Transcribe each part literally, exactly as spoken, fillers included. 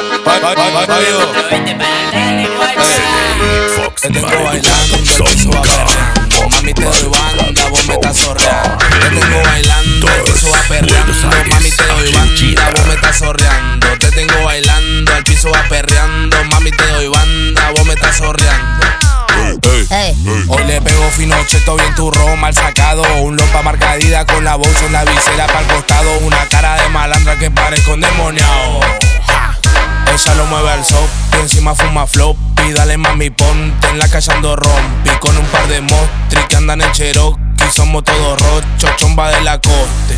Te tengo bailando, el piso va perreando. Mami, te doy banda, vos me estás zorreando. Te tengo bailando, el piso va perreando. Mami, te doy banda, vos me estás zorreando. Te tengo bailando, el piso va perreando. Mami, te doy banda, vos me estás zorreando. Hey. Hoy le pego fino, cheto bien turro, mal sacado. Un lompa marcadita con la bolsa en la visera pa'l costado. Una cara de malandra que parezco endemoniado. Ella lo mueve al soap y encima fuma flop. Y dale mami, ponte en la calle ando rompi. Con un par de mostri que andan en Cherokee. Somos todos rochos, chomba de la coste.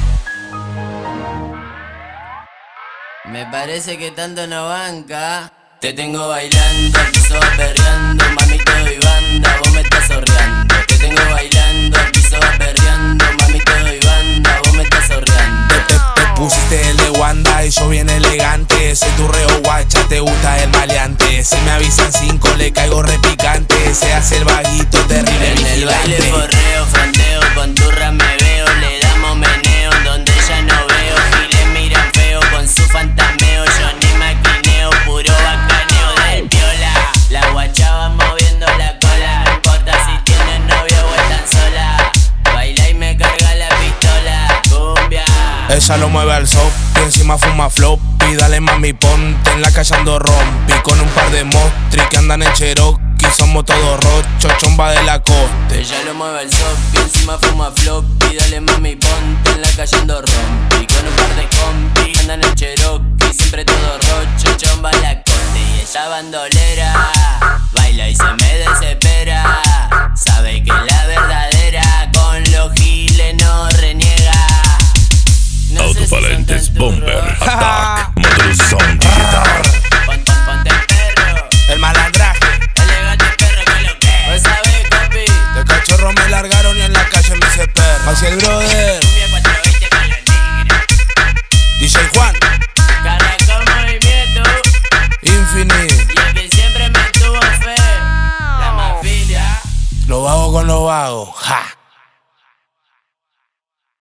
Me parece que tanto no banca. Te tengo bailando, el piso va perreando. Mami, te doy banda, vos me estás zorreando. Te tengo bailando, el piso va perreando. Mami, te doy banda, vos me estás zorreando. Te, te, te pusiste el de Wanda y yo bien elegante. Soy tu reo guacha, te gusta el maleante. Si me avisan cinco le caigo repicante. Se hace el vaguito terrible en vigilante. El baile forreo, fronteo, con turra me veo. Le damos meneo, donde ya no veo. Giles miran feo con su fantameo. Yo ni maquineo, puro bacaneo del piola. La guacha va moviendo la cola. No importa si tienen novio o están sola. Baila y me carga la pistola. Cumbia. Ella lo mueve al soap y encima fuma flop. Y dale mami, ponte en la calle ando rompi. Con un par de mostri que andan en Cherokee. Somos todos rochos, chomba de la coste. Ella lo mueve al soap y encima fuma flop. Y dale mami, ponte en la calle ando rompi. Con un par de compi andan en Cherokee. Siempre todo rocho, chomba la coste. Y ella bandolera, baila y se me desespera. Sabe que la verdadera con los giles no reniega. No Autovalentes, si Bomber, Attack, Motor Sound Digital. Ponte, ponte el perro, el malandraje. elegante perro que lo que. Vos sabés, papi. De cachorro me largaron y en la calle me hice perro. Hacia el brother Cumbia cuatro veinte con los tigres. D J Juan Caracol movimiento. Infinite. Y el que siempre me tuvo fe, la más filia. Lo vago con lo vago, ja.